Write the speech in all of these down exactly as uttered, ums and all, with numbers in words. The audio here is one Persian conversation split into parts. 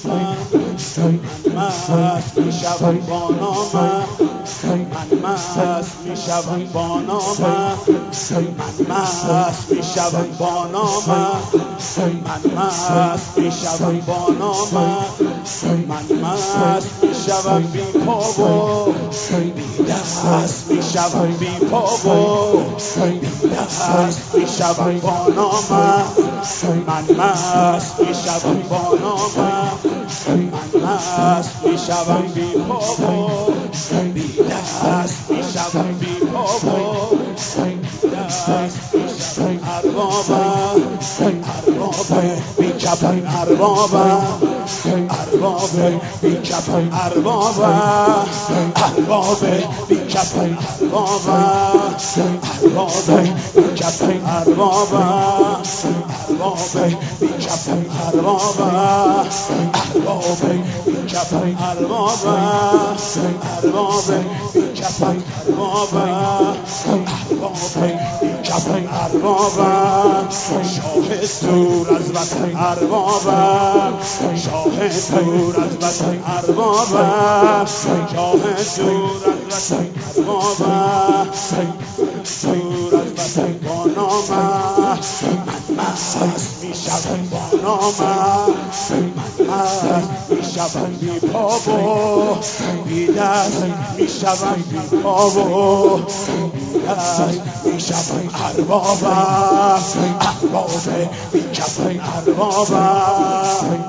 مست میشوم با نامت، من مست میشوم با نامت، من مست میشوم با نامت، من مست میشوم با نامت، من مست میشوم بی پا و بی دست میشوم بی پا و بی دست میشوم با نامت، من مست میشوم با نامت، من مست میشوم بی پا و بی دست میشوم بی پا و دست میشوم اربابم، اربابم بی کفن اربابم، اربابم بی کفن اربابم، اربابم بی کفن اربابم، اربابم بی کفن اربابم، اربابم بی کفن اربابم، اربابم بی کفن اربابم، اربابم بی کفن اربابم، اربابم بی کفن اربابم، شاه دور از وطن اربابم، شاه دور از وطن اربابم، شاه دور از وطن اربابم، دور از وطن با نامت، من مست میشوم با نامت، من مست میشوم بی پا و بی دست میشوم بی پا و بی دست میشوم اربابم، اربابم بی کفن اربابم،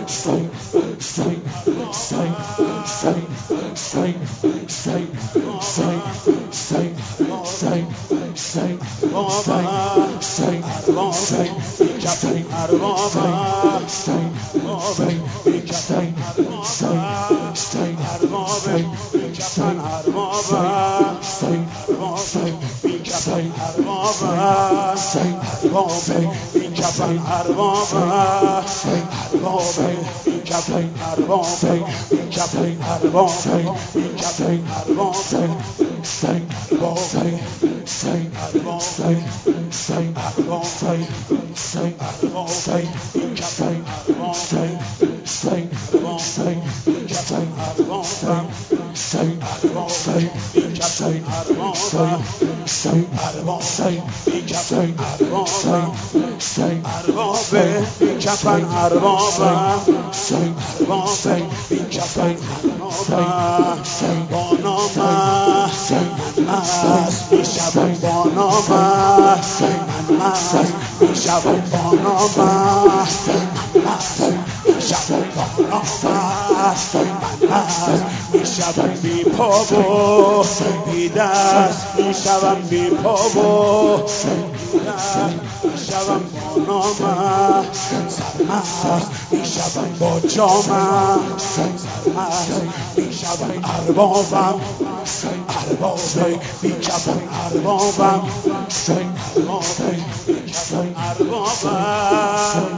میشوم بی پا و بی دست میشوم بی پا و میشوم با نامت، سرمست میشوم با جامت، سرمست میشوم اربابم، اربابم بی کفن اربابم، اربابم بی کفن اربابم،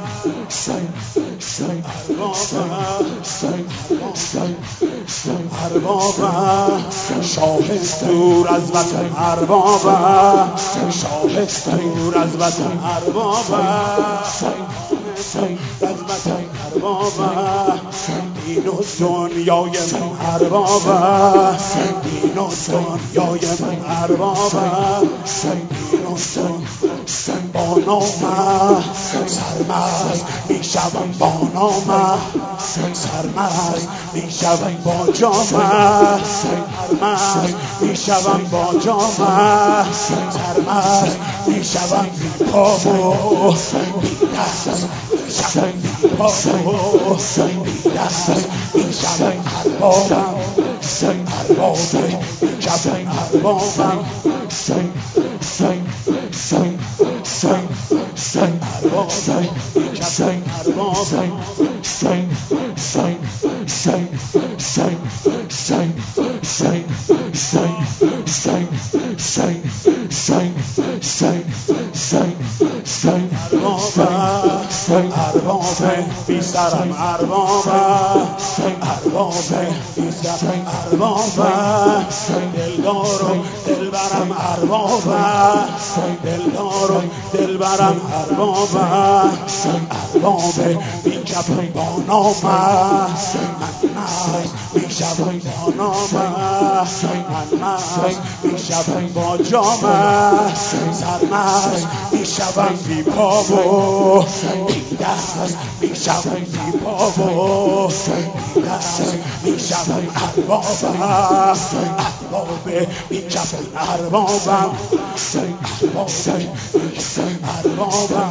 اربابم شاه دور از وطن اربابم، شاه دور از وطن اربابم، از وطن اربابم، دین و دنیای من اربابم، دین و دنیای من اربابم، دین و دنیای با نامت، سرمست میشوم با نامت، سرمست میشوم با جامت، سرمست میشوم با جامت، سرمست میشوم بی پا و بی دست میشوم بی پا و بی دست میشوم اربابم، اربابم بی کفن اربابم، بی سرم ارباب ارباب بی سرم ارباب دلدار و دلبرم ارباب دلدار و دلبرم ارباب ارباب بی کف با نام من مست بی شب با نام من مست بی شب با جام سرمست بی شبم بی پا و بی دست بی شب بی پا و بی دست بی شب اربابم ارباب بی کف اربابم ارباب اربابم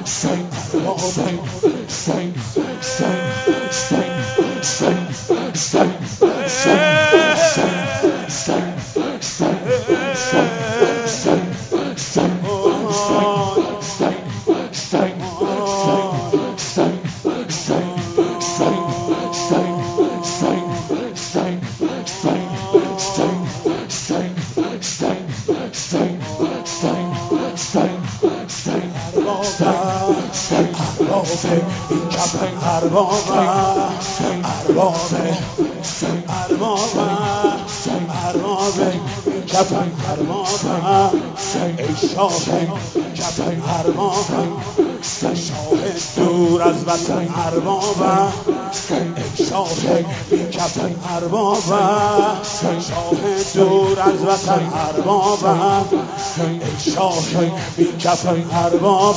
این کف ارباب ارباب ارباب ارباب این کف ارباب ای شاه کف ارباب شاه دور از وطن ارباب ای شاه این کف ارباب شاه دور از وطن ارباب ای شاه این کف ارباب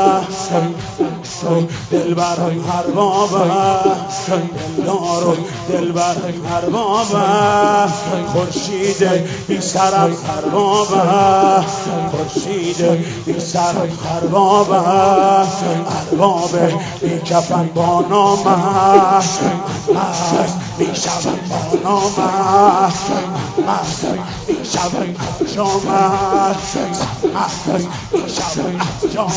دلبر ارباب دلدار و دلبر ارباب خورشید بی سرم ارباب خورشید بی سرم ارباب ارباب بی کفن با نام مست بی شبم با نام مست بی شبم جام مست بی شبم جام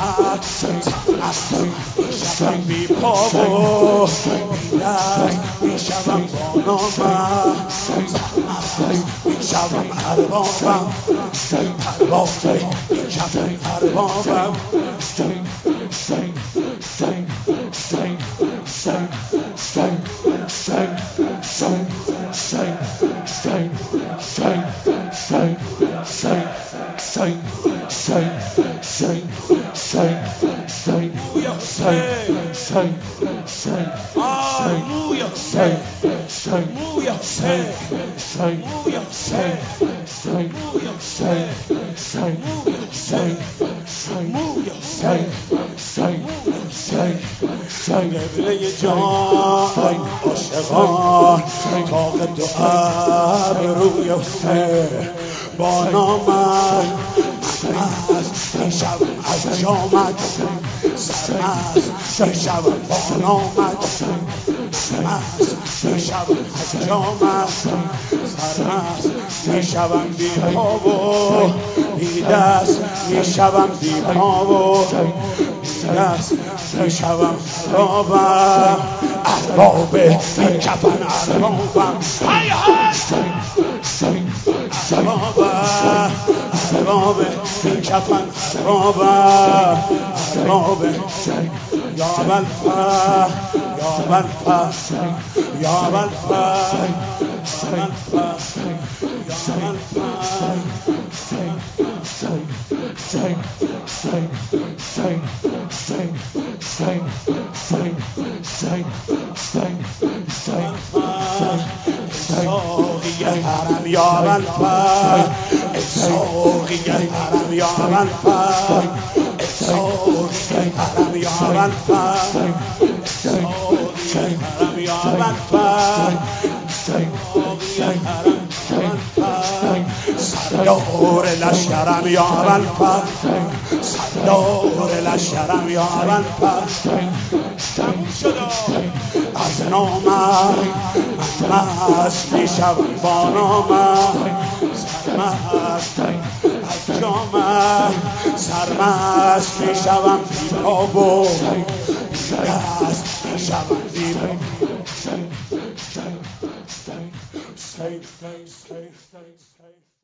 شبم بی پا و بی دست بی شبم با نامم بی شبم اربابم ارباب بی شبم اربابم قبله جان عاشقان طاق دو ابروی با نامت مست دیشب از جامت سرمست دیشب با نامت مست دیشب از جامت سرمست دیشبم بی پا و بی دست دیشبم بی پا و بی دست دیشبم اربابم ارباب بی کفن اربابم اربابم ارباب بی کفن اربابم ارباب یا بلفا یا بلفا یا بلفا یا حرم یا بلفا ساقی حرم یا بلفا ساقی حرم یا بلفا ساقی حرم یا بلفا ساقی حرم سردار لشکرم یا بلفا سردار لشکرم یا بلفا از نامم مست میشم با نامم سرمست از جامم سرمست میشم بی پا و دست میشم بی پا